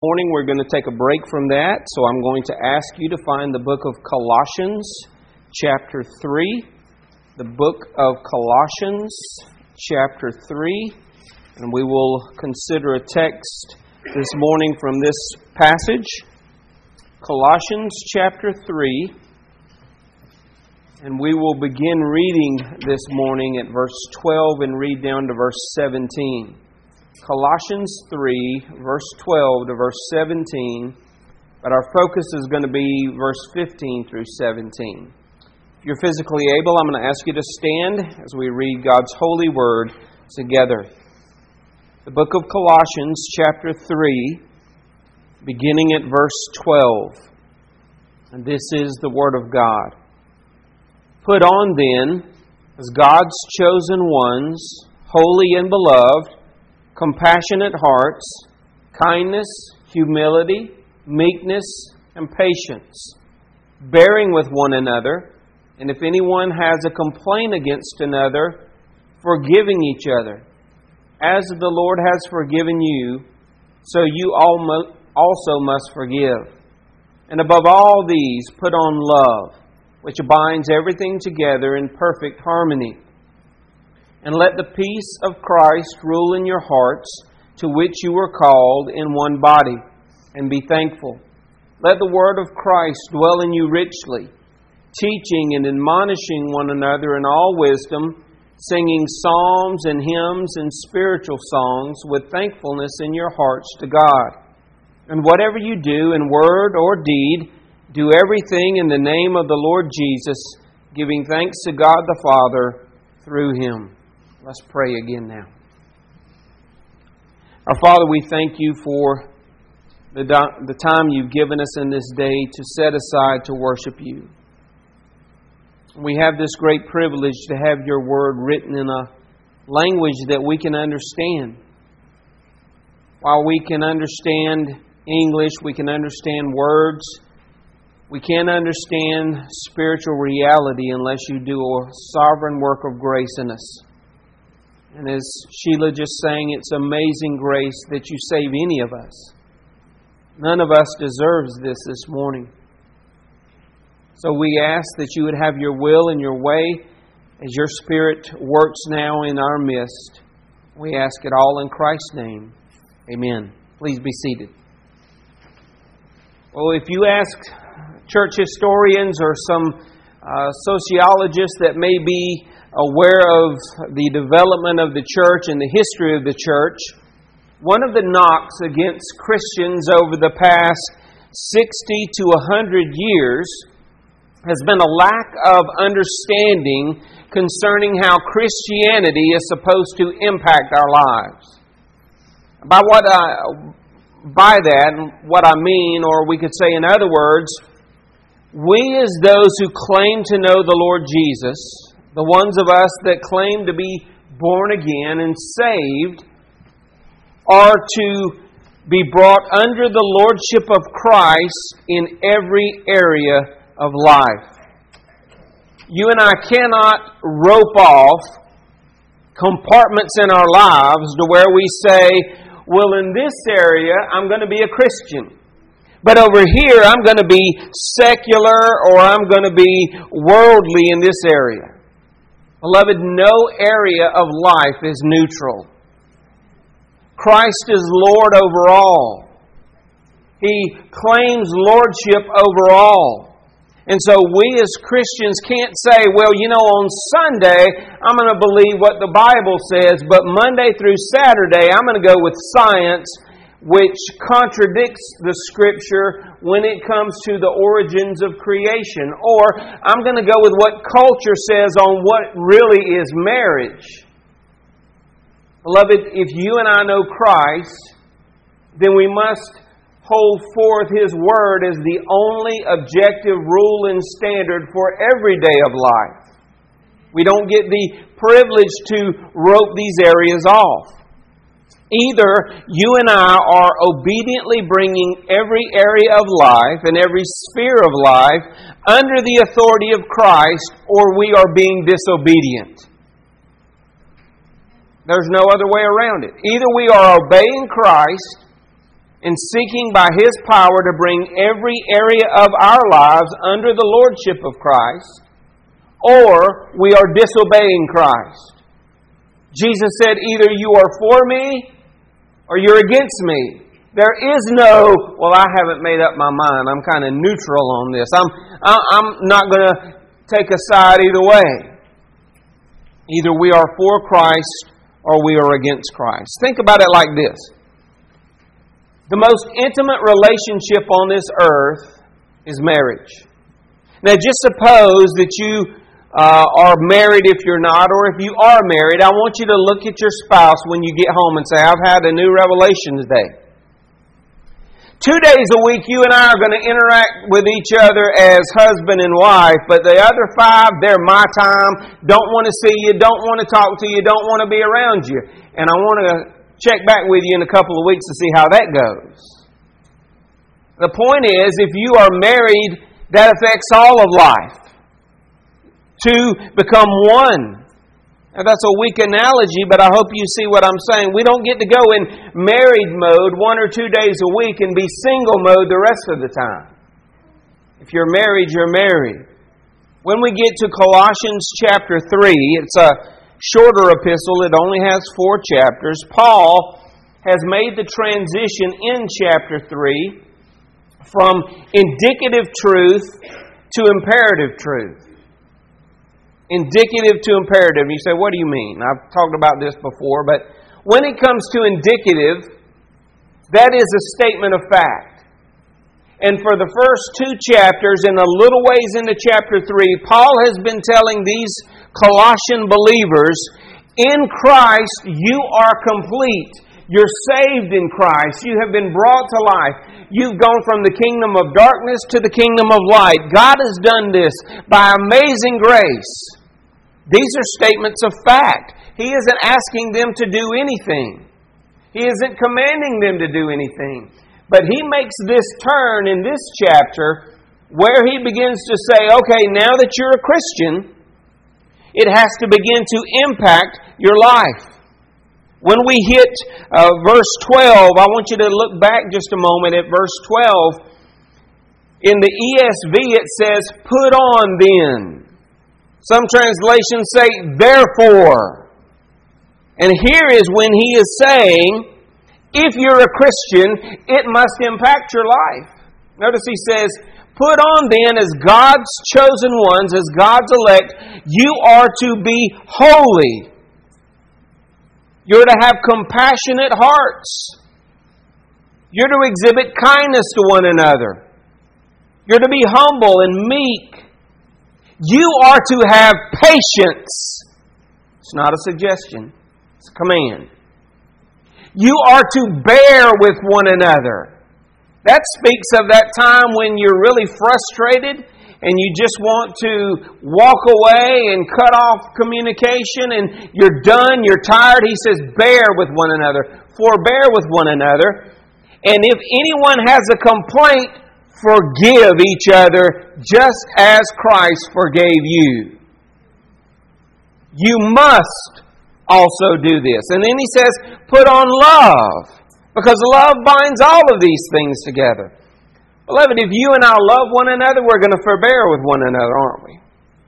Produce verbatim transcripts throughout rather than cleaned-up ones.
Morning we're going to take a break from that, so I'm going to ask you to find the book of Colossians, chapter three. The book of Colossians, chapter three. And we will consider a text this morning from this passage. Colossians, chapter three. And we will begin reading this morning at verse twelve and read down to verse seventeen. Colossians three, verse twelve to verse seventeen, but our focus is going to be verse fifteen through seventeen. If you're physically able, I'm going to ask you to stand as we read God's holy word together. The book of Colossians, chapter three, beginning at verse twelve. And this is the word of God. Put on then, as God's chosen ones, holy and beloved, compassionate hearts, kindness, humility, meekness, and patience, bearing with one another, and if anyone has a complaint against another, forgiving each other. As the Lord has forgiven you, so you also must forgive. And above all these, put on love, which binds everything together in perfect harmony. And let the peace of Christ rule in your hearts, to which you were called in one body, and be thankful. Let the word of Christ dwell in you richly, teaching and admonishing one another in all wisdom, singing psalms and hymns and spiritual songs with thankfulness in your hearts to God. And whatever you do in word or deed, do everything in the name of the Lord Jesus, giving thanks to God the Father through Him. Let's pray again now. Our Father, we thank You for the, do- the time You've given us in this day to set aside to worship You. We have this great privilege to have Your Word written in a language that we can understand. While we can understand English, we can understand words, we can't understand spiritual reality unless You do a sovereign work of grace in us. And as Sheila just sang, it's amazing grace that You save any of us. None of us deserves this this morning. So we ask that You would have Your will and Your way as Your Spirit works now in our midst. We ask it all in Christ's name. Amen. Please be seated. Well, if you ask church historians or some uh, sociologists that may be aware of the development of the church and the history of the church, one of the knocks against Christians over the past sixty to one hundred years has been a lack of understanding concerning how Christianity is supposed to impact our lives. By what I, by that, what I mean, or we could say in other words, we as those who claim to know the Lord Jesus, the ones of us that claim to be born again and saved, are to be brought under the lordship of Christ in every area of life. You and I cannot rope off compartments in our lives to where we say, well, in this area, I'm going to be a Christian. But over here, I'm going to be secular or I'm going to be worldly in this area. Beloved, no area of life is neutral. Christ is Lord over all. He claims lordship over all. And so we as Christians can't say, well, you know, on Sunday, I'm going to believe what the Bible says, but Monday through Saturday, I'm going to go with science, which contradicts the Scripture when it comes to the origins of creation. Or I'm going to go with what culture says on what really is marriage. Beloved, if you and I know Christ, then we must hold forth His Word as the only objective rule and standard for every day of life. We don't get the privilege to rope these areas off. Either you and I are obediently bringing every area of life and every sphere of life under the authority of Christ, or we are being disobedient. There's no other way around it. Either we are obeying Christ in seeking by His power to bring every area of our lives under the lordship of Christ, or we are disobeying Christ. Jesus said, either you are for me or you're against me. There is no, well, I haven't made up my mind. I'm kind of neutral on this. I'm, I'm not going to take a side either way. Either we are for Christ or we are against Christ. Think about it like this. The most intimate relationship on this earth is marriage. Now, just suppose that you uh, are married if you're not, or if you are married, I want you to look at your spouse when you get home and say, I've had a new revelation today. Two days a week, you and I are going to interact with each other as husband and wife, but the other five, they're my time, don't want to see you, don't want to talk to you, don't want to be around you. And I want to check back with you in a couple of weeks to see how that goes. The point is, if you are married, that affects all of life. Two become one. Now, that's a weak analogy, but I hope you see what I'm saying. We don't get to go in married mode one or two days a week and be single mode the rest of the time. If you're married, you're married. When we get to Colossians chapter three, it's a shorter epistle. It only has four chapters. Paul has made the transition in chapter three from indicative truth to imperative truth. Indicative to imperative. You say, what do you mean? I've talked about this before, but when it comes to indicative, that is a statement of fact. And for the first two chapters, and a little ways into chapter three, Paul has been telling these Colossian believers, in Christ you are complete. You're saved in Christ. You have been brought to life. You've gone from the kingdom of darkness to the kingdom of light. God has done this by amazing grace. These are statements of fact. He isn't asking them to do anything. He isn't commanding them to do anything. But he makes this turn in this chapter where he begins to say, okay, now that you're a Christian, it has to begin to impact your life. When we hit uh, verse twelve, I want you to look back just a moment at verse twelve. In the E S V it says, put on then. Some translations say, therefore. And here is when he is saying, if you're a Christian, it must impact your life. Notice he says, put on then as God's chosen ones, as God's elect, you are to be holy. You're to have compassionate hearts. You're to exhibit kindness to one another. You're to be humble and meek. You are to have patience. It's not a suggestion. It's a command. You are to bear with one another. That speaks of that time when you're really frustrated and you just want to walk away and cut off communication and you're done, you're tired. He says, bear with one another. Forbear with one another. And if anyone has a complaint, forgive each other just as Christ forgave you. You must also do this. And then he says, put on love, because love binds all of these things together. Beloved, if you and I love one another, we're going to forbear with one another, aren't we?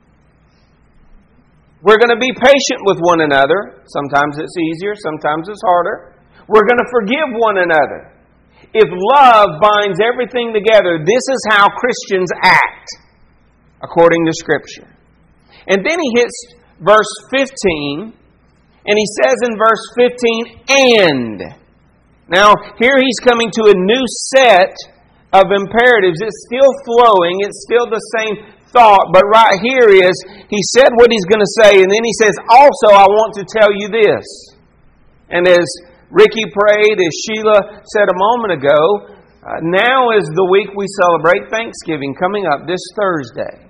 We're going to be patient with one another. Sometimes it's easier, sometimes it's harder. We're going to forgive one another. If love binds everything together, this is how Christians act, according to Scripture. And then he hits verse fifteen, and he says in verse fifteen, and. Now, here he's coming to a new set of imperatives. It's still flowing, it's still the same thought, but right here is, he said what he's going to say, and then he says, also I want to tell you this. And as Ricky prayed, as Sheila said a moment ago, uh, now is the week we celebrate Thanksgiving, coming up this Thursday.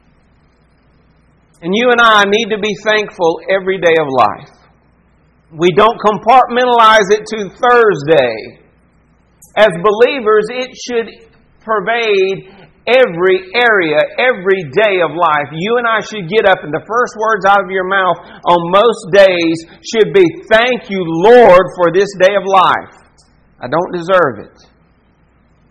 And you and I need to be thankful every day of life. We don't compartmentalize it to Thursday. As believers, it should pervade every area, every day of life. You and I should get up and the first words out of your mouth on most days should be, thank you, Lord, for this day of life. I don't deserve it.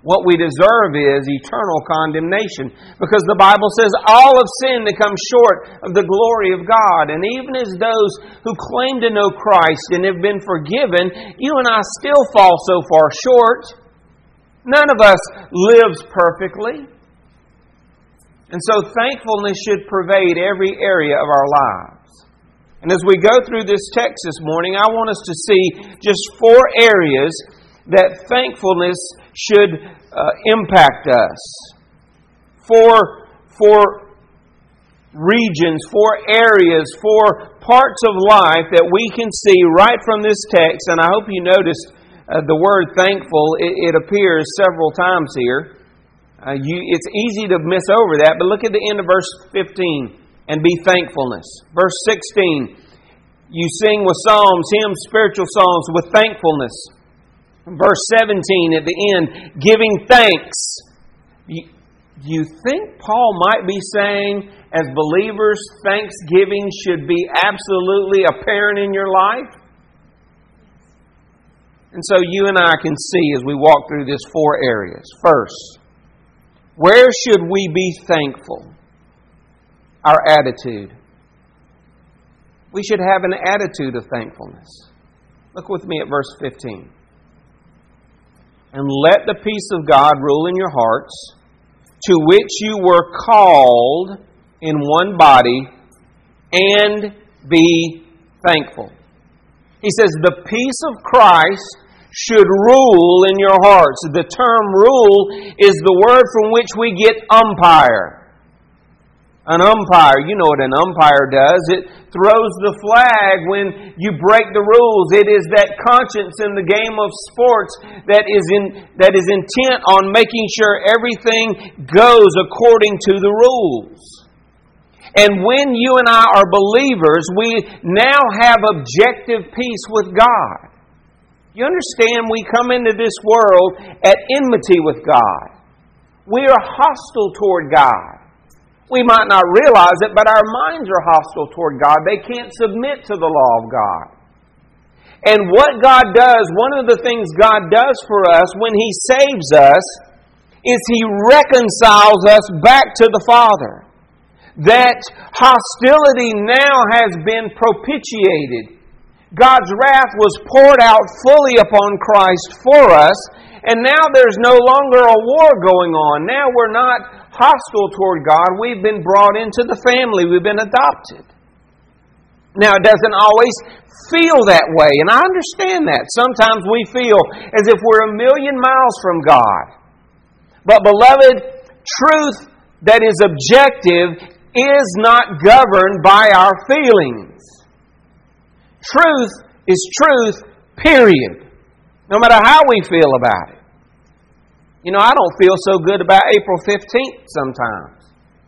What we deserve is eternal condemnation, because the Bible says all have sinned and come short of the glory of God. And even as those who claim to know Christ and have been forgiven, you and I still fall so far short. None of us lives perfectly. And so thankfulness should pervade every area of our lives. And as we go through this text this morning, I want us to see just four areas that thankfulness should uh, impact us. Four, four regions, four areas, four parts of life that we can see right from this text. And I hope you noticed uh, the word thankful. It, it appears several times here. Uh, you, it's easy to miss over that, but look at the end of verse fifteen. And be thankfulness. Verse sixteen. You sing with psalms, hymns, spiritual songs with thankfulness. Verse seventeen at the end, giving thanks. You, you think Paul might be saying, as believers, thanksgiving should be absolutely apparent in your life? And so you and I can see as we walk through this four areas. First, where should we be thankful? Our attitude. We should have an attitude of thankfulness. Look with me at verse fifteen. And let the peace of God rule in your hearts, to which you were called in one body, and be thankful. He says the peace of Christ should rule in your hearts. The term rule is the word from which we get umpire. An umpire, you know what an umpire does. It throws the flag when you break the rules. It is that conscience in the game of sports that is in that is intent on making sure everything goes according to the rules. And when you and I are believers, we now have objective peace with God. You understand, we come into this world at enmity with God. We are hostile toward God. We might not realize it, but our minds are hostile toward God. They can't submit to the law of God. And what God does, one of the things God does for us when He saves us, is He reconciles us back to the Father. That hostility now has been propitiated. God's wrath was poured out fully upon Christ for us, and now there's no longer a war going on. Now we're not hostile toward God. We've been brought into the family. We've been adopted. Now, it doesn't always feel that way, and I understand that. Sometimes we feel as if we're a million miles from God. But, beloved, truth that is objective is not governed by our feelings. Truth is truth, period. No matter how we feel about it. You know, I don't feel so good about April fifteenth sometimes.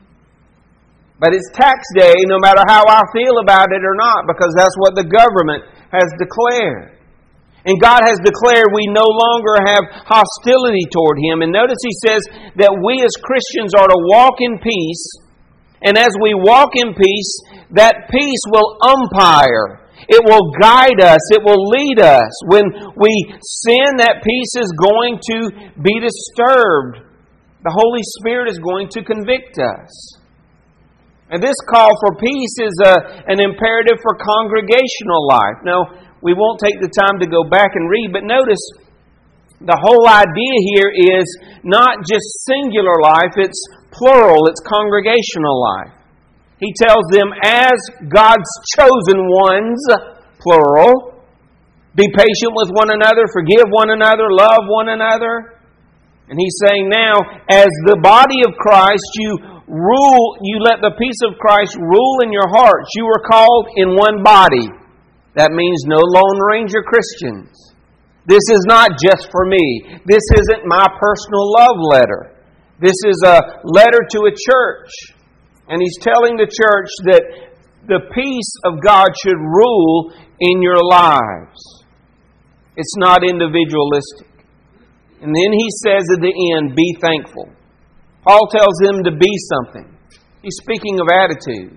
But it's tax day no matter how I feel about it or not, because that's what the government has declared. And God has declared we no longer have hostility toward Him. And notice He says that we as Christians are to walk in peace. And as we walk in peace, that peace will umpire. It will guide us. It will lead us. When we sin, that peace is going to be disturbed. The Holy Spirit is going to convict us. And this call for peace is a, an imperative for congregational life. Now, we won't take the time to go back and read, but notice the whole idea here is not just singular life, it's plural, it's congregational life. He tells them, as God's chosen ones, plural, be patient with one another, forgive one another, love one another. And He's saying now, as the body of Christ, you rule, you let the peace of Christ rule in your hearts. You were called in one body. That means no Lone Ranger Christians. This is not just for me. This isn't my personal love letter. This is a letter to a church. And He's telling the church that the peace of God should rule in your lives. It's not individualistic. And then He says at the end, be thankful. Paul tells them to be something. He's speaking of attitude.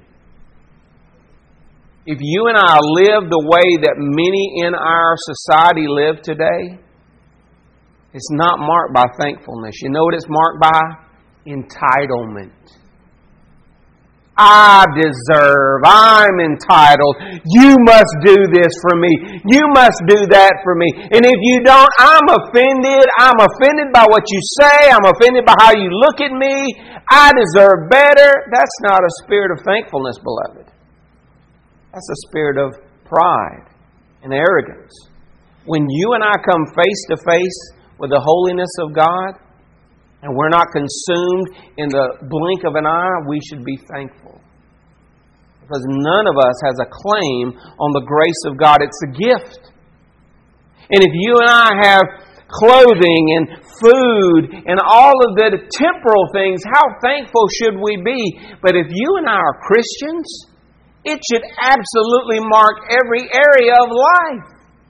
If you and I live the way that many in our society live today, It's not marked by thankfulness. You know what it's marked by? Entitlement. I deserve. I'm entitled. You must do this for me. You must do that for me. And if you don't, I'm offended. I'm offended by what you say. I'm offended by how you look at me. I deserve better. That's not a spirit of thankfulness, beloved. That's a spirit of pride and arrogance. When you and I come face to face with the holiness of God, and we're not consumed in the blink of an eye, we should be thankful. Because none of us has a claim on the grace of God. It's a gift. And if you and I have clothing and food and all of the temporal things, how thankful should we be? But if you and I are Christians, it should absolutely mark every area of life.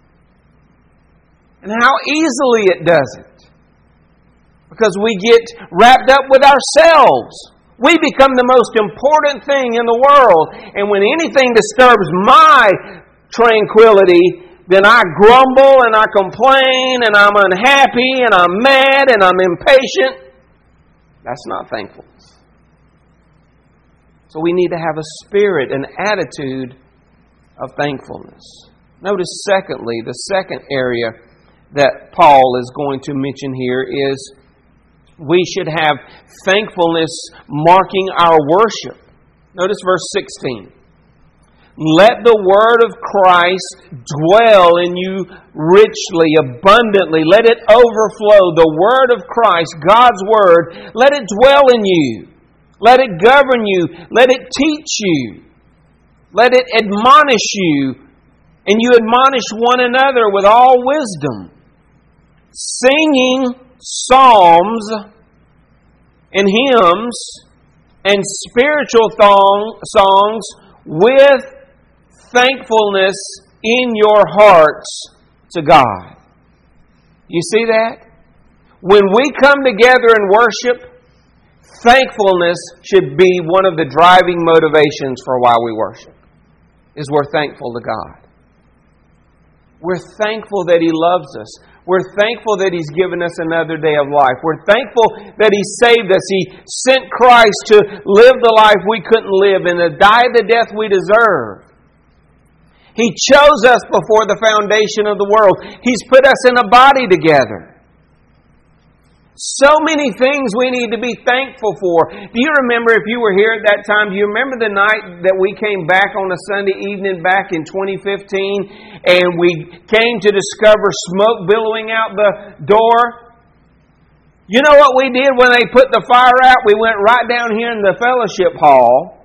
And how easily it doesn't. Because we get wrapped up with ourselves. We become the most important thing in the world. And when anything disturbs my tranquility, then I grumble and I complain and I'm unhappy and I'm mad and I'm impatient. That's not thankfulness. So we need to have a spirit, an attitude of thankfulness. Notice secondly, the second area that Paul is going to mention here is we should have thankfulness marking our worship. Notice verse sixteen. Let the word of Christ dwell in you richly, abundantly. Let it overflow. The word of Christ, God's word, let it dwell in you. Let it govern you. Let it teach you. Let it admonish you. And you admonish one another with all wisdom, singing psalms and hymns and spiritual thong, songs with thankfulness in your hearts to God. You see that? When we come together and worship, thankfulness should be one of the driving motivations for why we worship. Is we're thankful to God. We're thankful that He loves us. We're thankful that He's given us another day of life. We're thankful that He saved us. He sent Christ to live the life we couldn't live and to die the death we deserve. He chose us before the foundation of the world. He's put us in a body together. So many things we need to be thankful for. Do you remember, if you were here at that time, do you remember the night that we came back on a Sunday evening back in twenty fifteen and we came to discover smoke billowing out the door? You know what we did when they put the fire out? We went right down here in the fellowship hall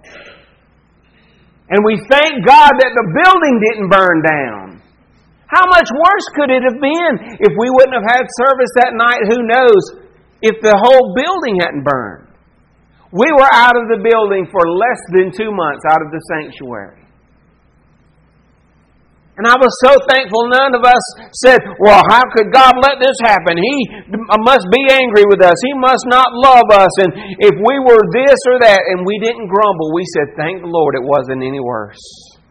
and we thanked God that the building didn't burn down. How much worse could it have been if we wouldn't have had service that night? Who knows? If the whole building hadn't burned. We were out of the building for less than two months out of the sanctuary. And I was so thankful none of us said, well, how could God let this happen? He must be angry with us. He must not love us. And if we were this or that, and we didn't grumble, we said, thank the Lord it wasn't any worse.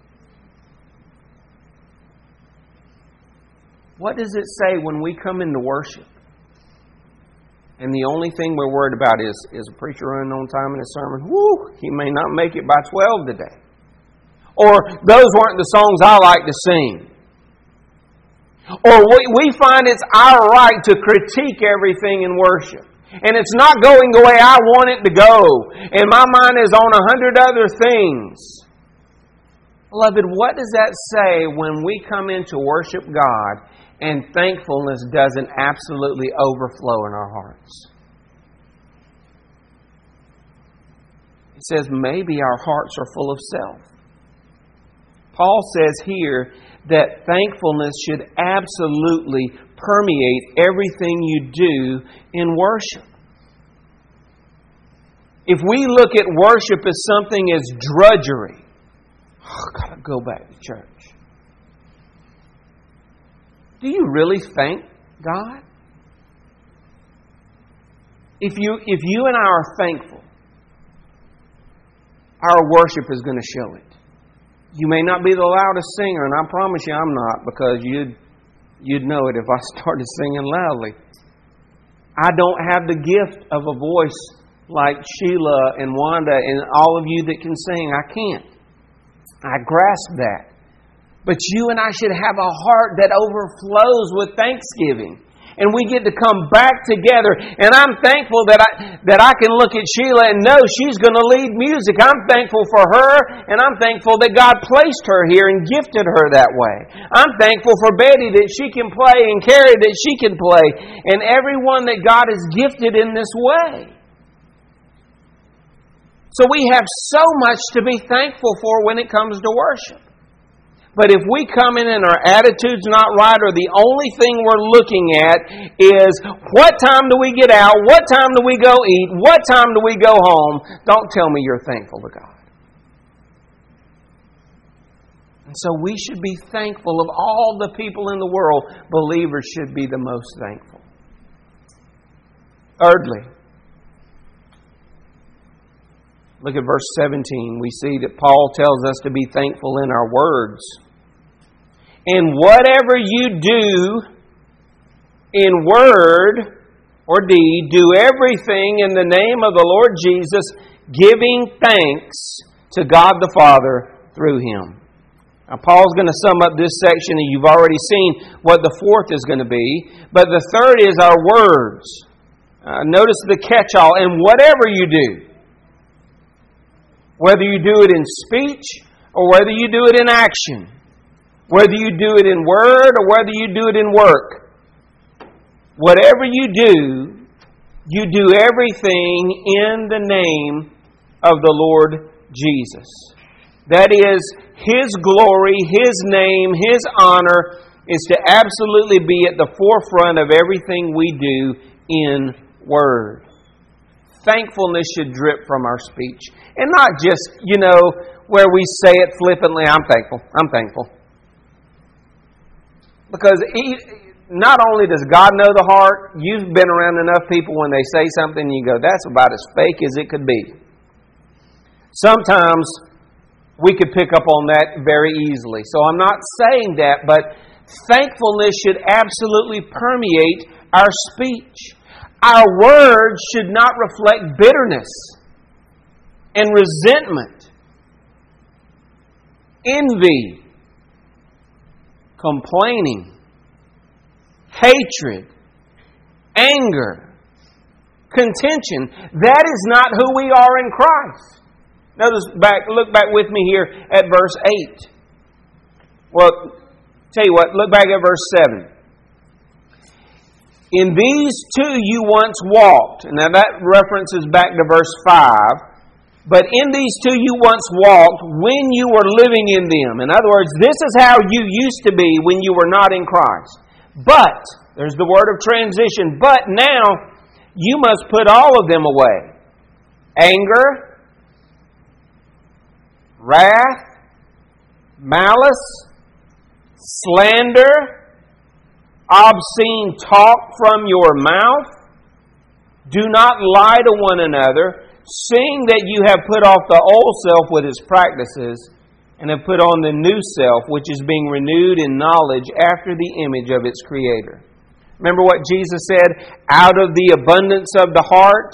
What does it say when we come into worship? And the only thing we're worried about is, is a preacher running on time in his sermon? Woo! He may not make it by twelve today. Or those weren't the songs I like to sing. Or we, we find it's our right to critique everything in worship. And it's not going the way I want it to go. And my mind is on a hundred other things. Beloved, what does that say when we come in to worship God and thankfulness doesn't absolutely overflow in our hearts? It says maybe our hearts are full of self. Paul says here that thankfulness should absolutely permeate everything you do in worship. If we look at worship as something as drudgery, oh, I've got to go back to church. Do you really thank God? If you, if you and I are thankful, our worship is going to show it. You may not be the loudest singer, and I promise you I'm not, because you'd, you'd know it if I started singing loudly. I don't have the gift of a voice like Sheila and Wanda and all of you that can sing. I can't. I grasp that. But you and I should have a heart that overflows with thanksgiving. And we get to come back together. And I'm thankful that I that I can look at Sheila and know she's going to lead music. I'm thankful for her. And I'm thankful that God placed her here and gifted her that way. I'm thankful for Betty that she can play and Carrie that she can play. And everyone that God has gifted in this way. So we have so much to be thankful for when it comes to worship. But if we come in and our attitude's not right, or the only thing we're looking at is what time do we get out, what time do we go eat, what time do we go home, don't tell me you're thankful to God. And so we should be thankful of all the people in the world. Believers should be the most thankful. Thirdly, look at verse seventeen. We see that Paul tells us to be thankful in our words. And whatever you do in word or deed, do everything in the name of the Lord Jesus, giving thanks to God the Father through Him. Now, Paul's going to sum up this section, and you've already seen what the fourth is going to be. But the third is our words. Uh, notice the catch-all. And whatever you do, whether you do it in speech or whether you do it in action, whether you do it in word or whether you do it in work, whatever you do, you do everything in the name of the Lord Jesus. That is, His glory, His name, His honor is to absolutely be at the forefront of everything we do in word. Thankfulness should drip from our speech. And not just, you know, where we say it flippantly, I'm thankful, I'm thankful. Because he, not only does God know the heart, you've been around enough people when they say something and you go, that's about as fake as it could be. Sometimes we could pick up on that very easily. So I'm not saying that, but thankfulness should absolutely permeate our speech. Our words should not reflect bitterness and resentment, envy, complaining, hatred, anger, contention. That is not who we are in Christ. Notice back, look back with me here at verse eight. Well, tell you what, look back at verse seven. In these two you once walked. Now that references back to verse five. But in these two you once walked when you were living in them. In other words, this is how you used to be when you were not in Christ. But, there's the word of transition, but now you must put all of them away. Anger, wrath, malice, slander, obscene talk from your mouth. Do not lie to one another, seeing that you have put off the old self with its practices, and have put on the new self, which is being renewed in knowledge after the image of its Creator. Remember what Jesus said? Out of the abundance of the heart,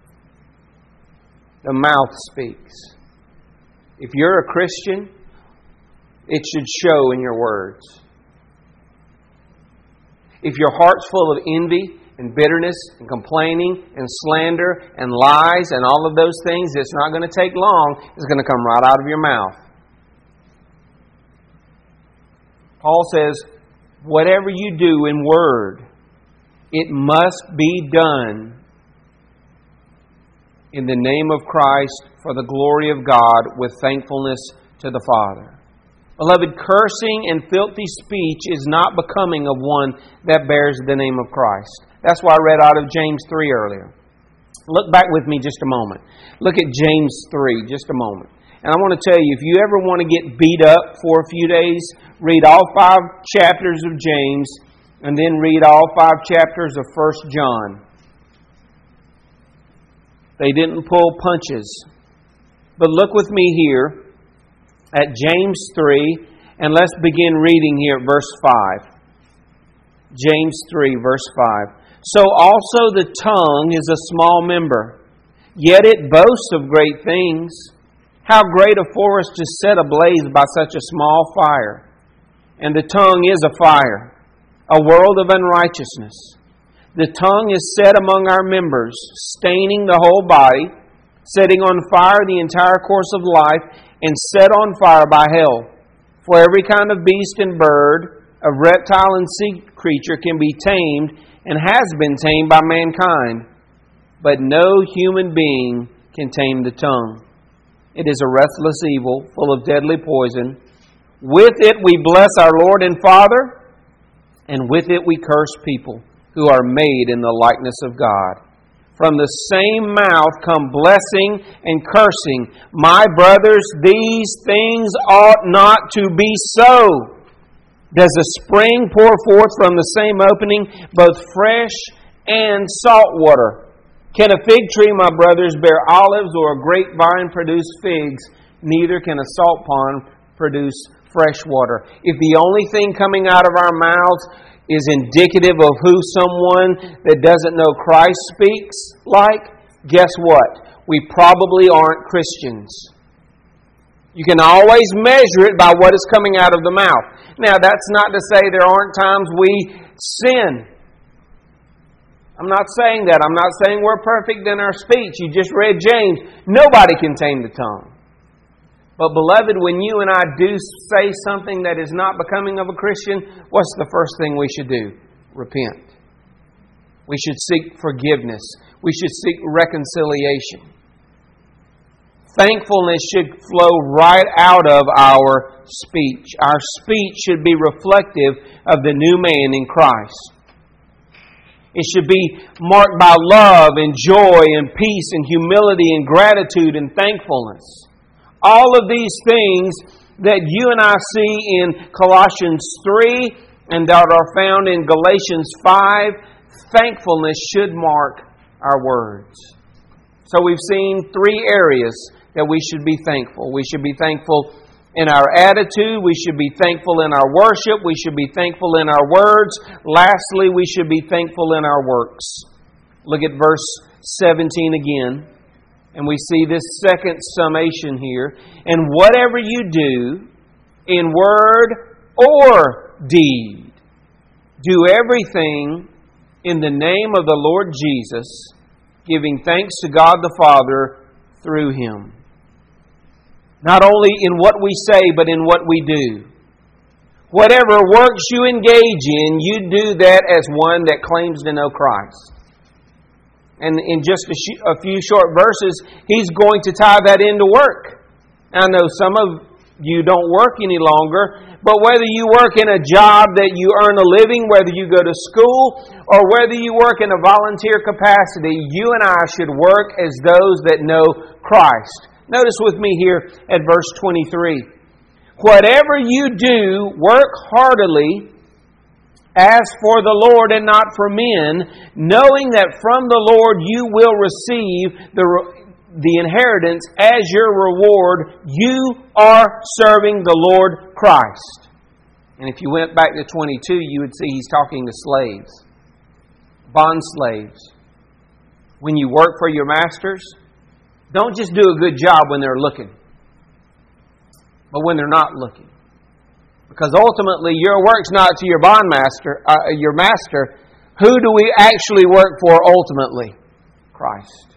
the mouth speaks. If you're a Christian, it should show in your words. If your heart's full of envy and bitterness and complaining and slander and lies and all of those things, it's not going to take long. It's going to come right out of your mouth. Paul says, whatever you do in word, it must be done in the name of Christ for the glory of God with thankfulness to the Father. Beloved, cursing and filthy speech is not becoming of one that bears the name of Christ. That's why I read out of James three earlier. Look back with me just a moment. Look at James three, just a moment. And I want to tell you, if you ever want to get beat up for a few days, read all five chapters of James and then read all five chapters of First John. They didn't pull punches. But look with me here at James three, and let's begin reading here at verse five. James three, verse five. so also the tongue is a small member, yet it boasts of great things. How great a forest is set ablaze by such a small fire! And the tongue is a fire, a world of unrighteousness. The tongue is set among our members, staining the whole body, setting on fire the entire course of life, and set on fire by hell. For every kind of beast and bird, of reptile and sea creature can be tamed and has been tamed by mankind. But no human being can tame the tongue. It is a restless evil, full of deadly poison. With it we bless our Lord and Father, and with it we curse people who are made in the likeness of God. From the same mouth come blessing and cursing. My brothers, these things ought not to be so. Does a spring pour forth from the same opening both fresh and salt water? Can a fig tree, my brothers, bear olives, or a grapevine produce figs? Neither can a salt pond produce fresh water. If the only thing coming out of our mouths is indicative of who someone that doesn't know Christ speaks like, guess what? We probably aren't Christians. You can always measure it by what is coming out of the mouth. Now, that's not to say there aren't times we sin. I'm not saying that. I'm not saying we're perfect in our speech. You just read James. Nobody can tame the tongue. But beloved, when you and I do say something that is not becoming of a Christian, what's the first thing we should do? Repent. We should seek forgiveness. We should seek reconciliation. Thankfulness should flow right out of our speech. Our speech should be reflective of the new man in Christ. It should be marked by love and joy and peace and humility and gratitude and thankfulness. All of these things that you and I see in Colossians three and that are found in Galatians five, thankfulness should mark our words. So we've seen three areas that we should be thankful. We should be thankful in our attitude. We should be thankful in our worship. We should be thankful in our words. Lastly, we should be thankful in our works. Look at verse seventeen again. And we see this second summation here. And whatever you do, in word or deed, do everything in the name of the Lord Jesus, giving thanks to God the Father through Him. Not only in what we say, but in what we do. Whatever works you engage in, you do that as one that claims to know Christ. And in just a, sh- a few short verses, he's going to tie that into work. I know some of you don't work any longer, but whether you work in a job that you earn a living, whether you go to school, or whether you work in a volunteer capacity, you and I should work as those that know Christ. Notice with me here at verse twenty-three. Whatever you do, work heartily as for the Lord and not for men, knowing that from the Lord you will receive the, the inheritance as your reward. You are serving the Lord Christ. And if you went back to twenty-two, you would see he's talking to slaves, bond slaves. When you work for your masters, don't just do a good job when they're looking, but when they're not looking. Because ultimately, your work's not to your bond master, uh, your master. Who do we actually work for ultimately? Christ.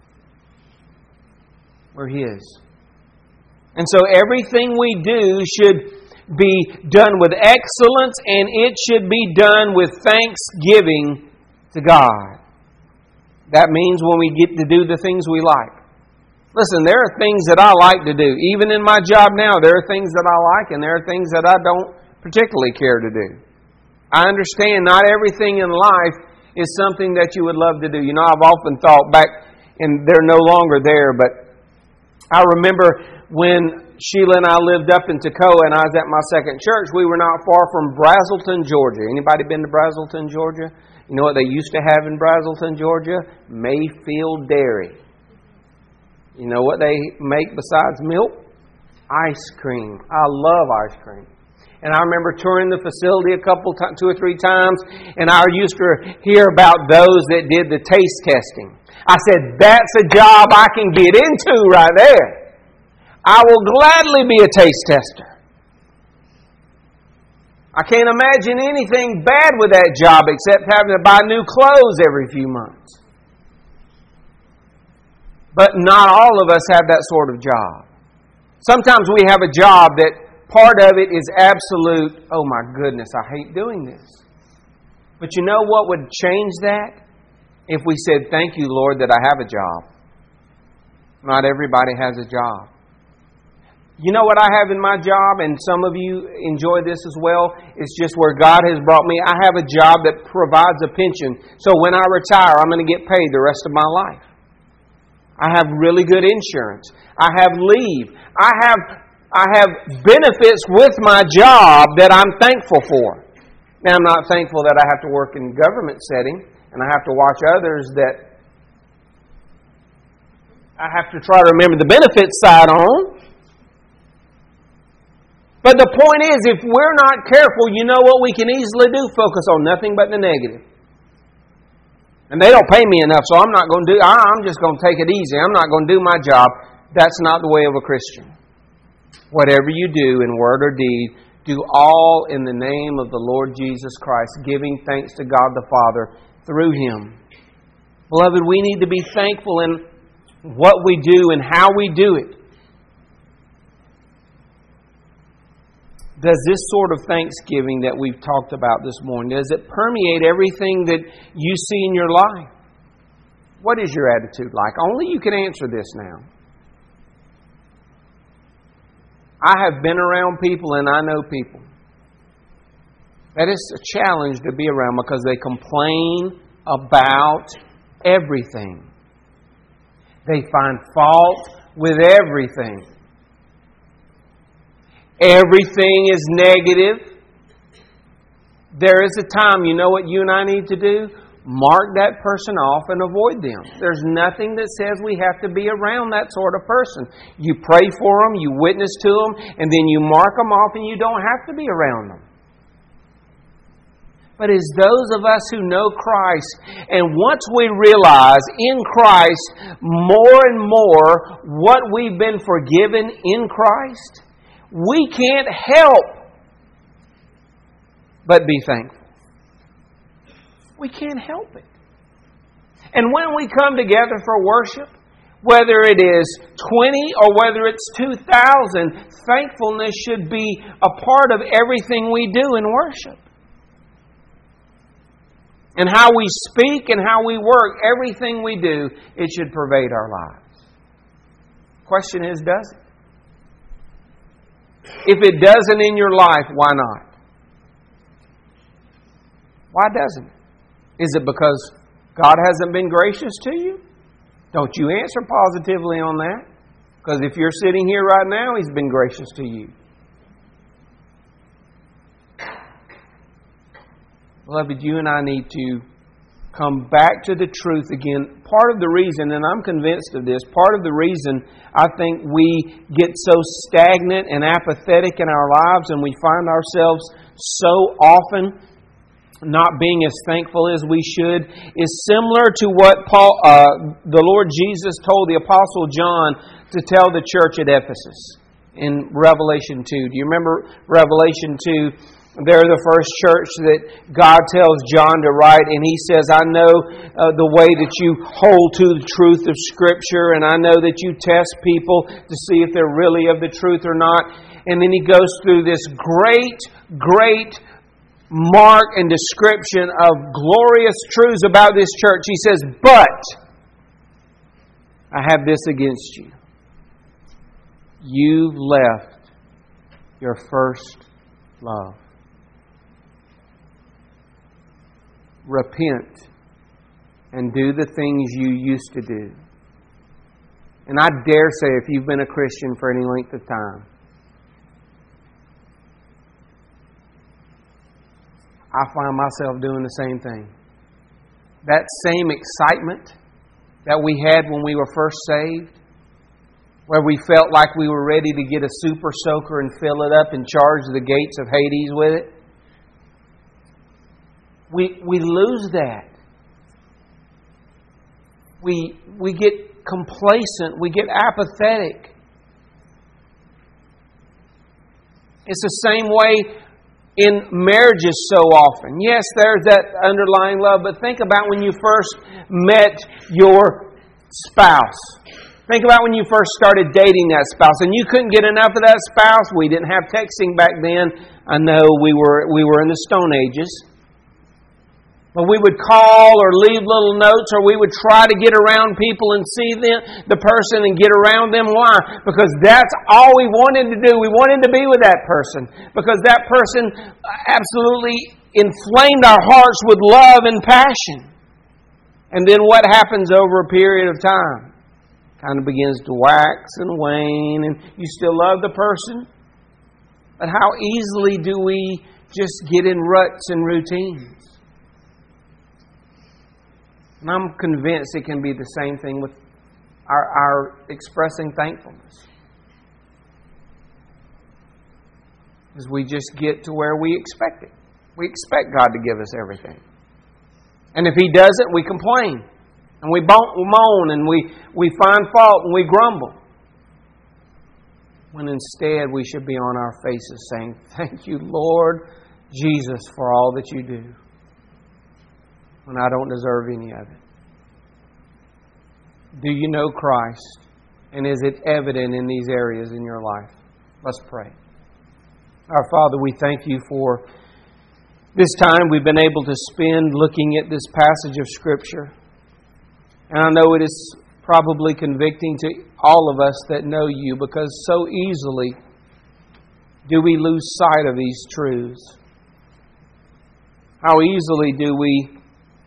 We're His. And so everything we do should be done with excellence, and it should be done with thanksgiving to God. That means when we get to do the things we like. Listen, there are things that I like to do. Even in my job now, there are things that I like and there are things that I don't particularly care to do. I understand not everything in life is something that you would love to do. You know, I've often thought back, and they're no longer there, but I remember when Sheila and I lived up in Toccoa and I was at my second church, we were not far from Brazelton, Georgia. Anybody been to Brazelton, Georgia? You know what they used to have in Brazelton, Georgia? Mayfield Dairy. You know what they make besides milk? Ice cream. I love ice cream. And I remember touring the facility a couple, two or three times, and I used to hear about those that did the taste testing. I said, that's a job I can get into right there. I will gladly be a taste tester. I can't imagine anything bad with that job except having to buy new clothes every few months. But not all of us have that sort of job. Sometimes we have a job that part of it is absolute, oh my goodness, I hate doing this. But you know what would change that? If we said, thank you, Lord, that I have a job. Not everybody has a job. You know what I have in my job, and some of you enjoy this as well? It's just where God has brought me. I have a job that provides a pension. So when I retire, I'm going to get paid the rest of my life. I have really good insurance. I have leave. I have I have benefits with my job that I'm thankful for. Now, I'm not thankful that I have to work in government setting and I have to watch others that I have to try to remember the benefits side on. But the point is, if we're not careful, you know what we can easily do? Focus on nothing but the negative. And they don't pay me enough, so I'm not going to do, I'm just going to take it easy. I'm not going to do my job. That's not the way of a Christian. Whatever you do in word or deed, do all in the name of the Lord Jesus Christ, giving thanks to God the Father through Him. Beloved, we need to be thankful in what we do and how we do it. Does this sort of thanksgiving that we've talked about this morning, does it permeate everything that you see in your life? What is your attitude like? Only you can answer this now. I have been around people and I know people that it's a challenge to be around because they complain about everything. They find fault with everything. Everything is negative. There is a time, you know what you and I need to do? Mark that person off and avoid them. There's nothing that says we have to be around that sort of person. You pray for them, you witness to them, and then you mark them off and you don't have to be around them. But it's those of us who know Christ, and once we realize in Christ more and more what we've been forgiven in Christ, we can't help but be thankful. We can't help it. And when we come together for worship, whether it is twenty or whether it's two thousand, thankfulness should be a part of everything we do in worship. And how we speak and how we work, everything we do, it should pervade our lives. Question is, does it? If it doesn't in your life, why not? Why doesn't it? Is it because God hasn't been gracious to you? Don't you answer positively on that. Because if you're sitting here right now, He's been gracious to you. Beloved, you and I need to come back to the truth again. Part of the reason, and I'm convinced of this, part of the reason I think we get so stagnant and apathetic in our lives and we find ourselves so often not being as thankful as we should is similar to what Paul, uh, the Lord Jesus told the Apostle John to tell the church at Ephesus in Revelation two. Do you remember Revelation two? They're the first church that God tells John to write, and he says, I know uh, the way that you hold to the truth of Scripture, and I know that you test people to see if they're really of the truth or not. And then he goes through this great, great mark and description of glorious truths about this church. He says, but I have this against you. You've left your first love. Repent and do the things you used to do. And I dare say, if you've been a Christian for any length of time, I find myself doing the same thing. That same excitement that we had when we were first saved, where we felt like we were ready to get a super soaker and fill it up and charge the gates of Hades with it. We we lose that. We we get complacent. We get apathetic. It's the same way in marriages so often. Yes, there's that underlying love, but think about when you first met your spouse. Think about when you first started dating that spouse and you couldn't get enough of that spouse. We didn't have texting back then. I know we were we were in the Stone Ages. But we would call or leave little notes, or we would try to get around people and see them, the person and get around them. Why? Because that's all we wanted to do. We wanted to be with that person. Because that person absolutely inflamed our hearts with love and passion. And then what happens over a period of time? Kind of begins to wax and wane, and you still love the person. But how easily do we just get in ruts and routines? And I'm convinced it can be the same thing with our, our expressing thankfulness. As we just get to where we expect it. We expect God to give us everything. And if He doesn't, we complain. And we moan and we, we find fault and we grumble. When instead we should be on our faces saying, "Thank you, Lord Jesus, for all that you do." When I don't deserve any of it. Do you know Christ? And is it evident in these areas in your life? Let's pray. Our Father, we thank you for this time we've been able to spend looking at this passage of Scripture. And I know it is probably convicting to all of us that know you, because so easily do we lose sight of these truths. How easily do we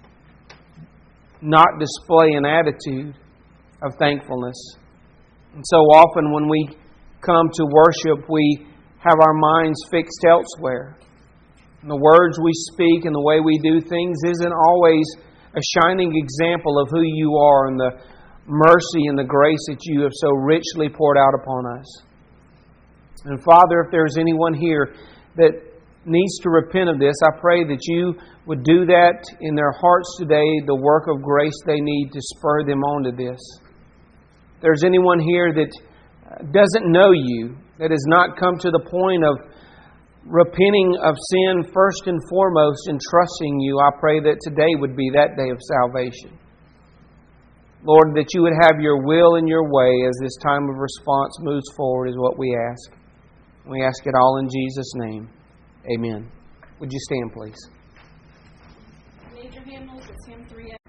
not display an attitude of thankfulness. And so often when we come to worship, we have our minds fixed elsewhere. And the words we speak and the way we do things isn't always a shining example of who you are and the mercy and the grace that you have so richly poured out upon us. And Father, if there's anyone here that needs to repent of this, I pray that you would do that in their hearts today, the work of grace they need to spur them on to this. If there's anyone here that doesn't know you, that has not come to the point of repenting of sin first and foremost and trusting you, I pray that today would be that day of salvation. Lord, that you would have your will and your way as this time of response moves forward is what we ask. We ask it all in Jesus' name. Amen. Would you stand, please? Major hymnals, it's hymn three.